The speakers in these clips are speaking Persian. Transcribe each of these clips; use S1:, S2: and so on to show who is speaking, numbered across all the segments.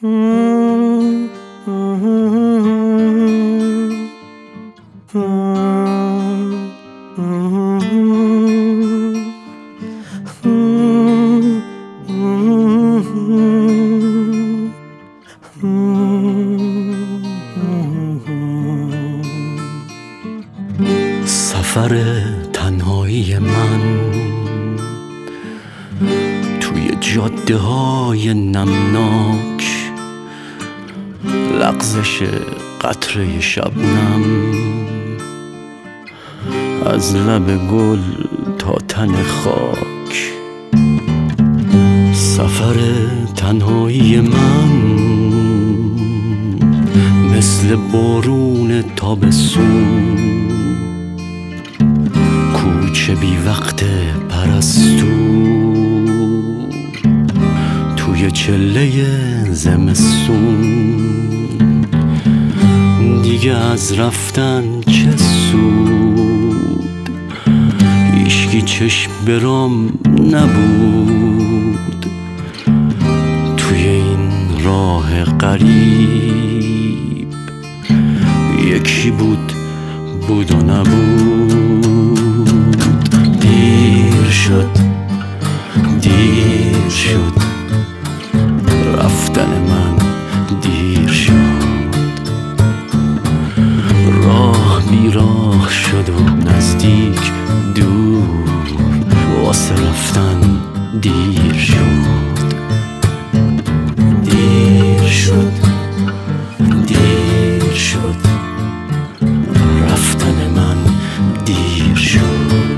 S1: سفر تنهایی من توی جاده های نمناک، لغزش قطره شبنم از لب گل تا تن خاک. سفر تنهایی من مثل بارون تابستون، کوچه بی وقت پرستو توی چله زمستون. دیگه از رفتن چه سود، هیچکی چشم برام نبود توی این راه غریب. یکی بود و نبود. دیر شد رفتن من، دیر شد. راه بی راه شد و نزدیک دور، واسه رفتن دیر شد. دیر شد رفتن من، دیر شد.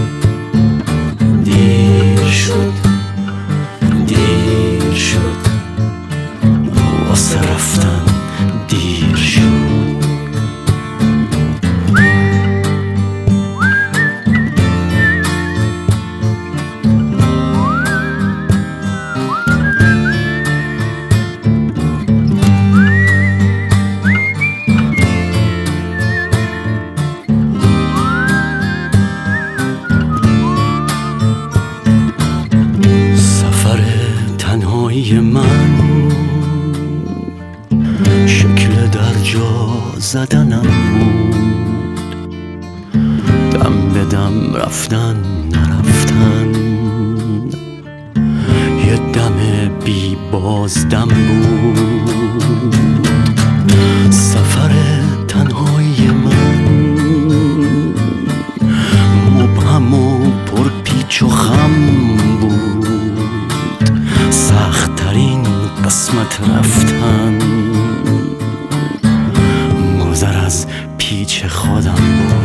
S1: دیر شد واسه رفتن دیر شد. تنهایی من شکل در جا زدنم بود، دم به دم رفتن نرفتن. یه دم بی بازدم بود. سفر تنهایی من مبهم و پرپیچ و خم بود. سخت‌ترین قسمت رفتن گذر از پیچ خودم بود.